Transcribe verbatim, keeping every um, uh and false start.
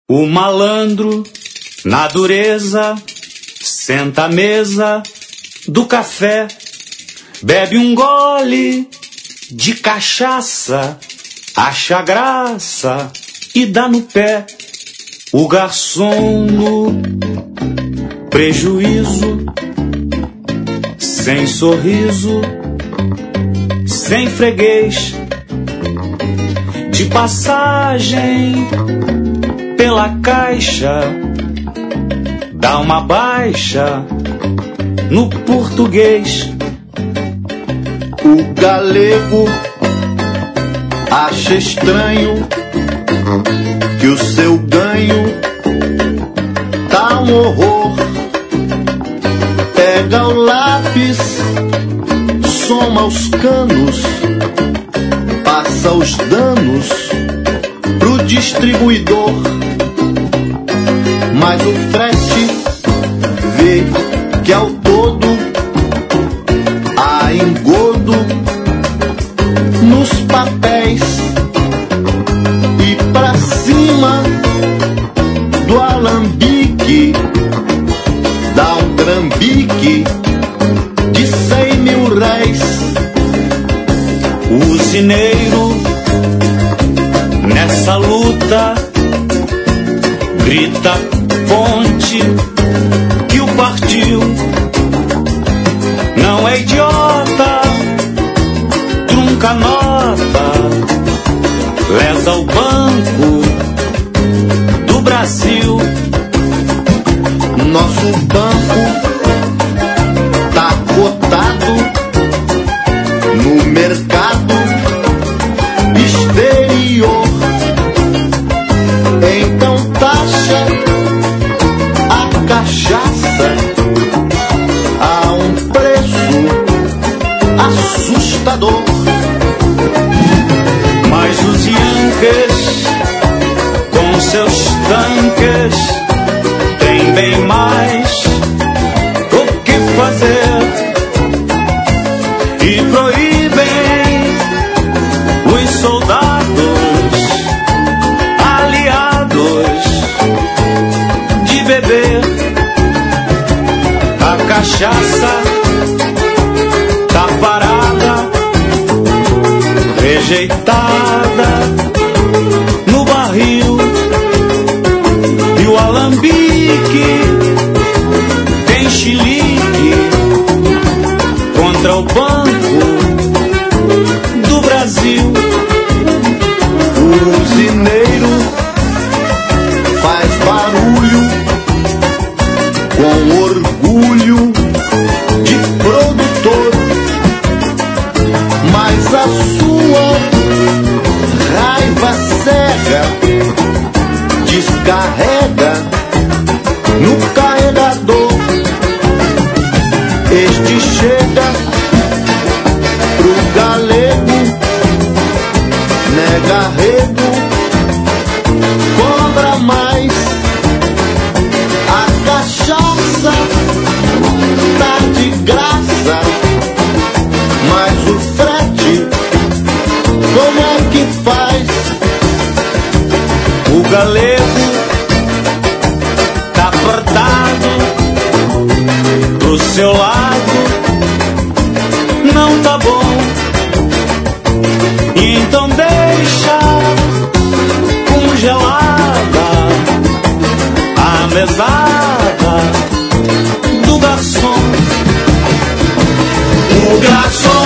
O malandro, na dureza, senta à mesa do café, bebe um gole de cachaça, acha graça e dá no pé. O garçom no prejuízo, sem sorriso, sem freguês, de passagem pela caixa, dá uma baixa no português. O galego acha estranho que o seu ganho tá um horror. Pega o lápis, soma os canos, passa os danos pro distribuidor. Mas o frete vê que ao todo há engodo nos papéis. E pra cima do alambique dá um trambique de cem mil réis. O usineiro nessa luta grita ponte que o partiu. Não é idiota, trunca nota, lesa o Banco do Brasil. Nosso banco tá cotado no mercado exterior. Então taxa a cachaça a um preço assustador. Mas os Yankees com seus tanques têm bem mais o que fazer e proíbem os soldados aliados de beber. A cachaça tá parada, rejeitada no barril, e o alambique tem chilique contra o Banco do Brasil. O usineiro faz barulho com orgulho de produtor, mas a sua raiva cega descarrega no carregador. Este chega pro galego, nega arrego, cobra mais. A cachaça tá de graça, mas o frete como é que faz? O galego tá apertado pro seu lado, não tá bom, e então deixa congelada a mesada do garçom. O garçom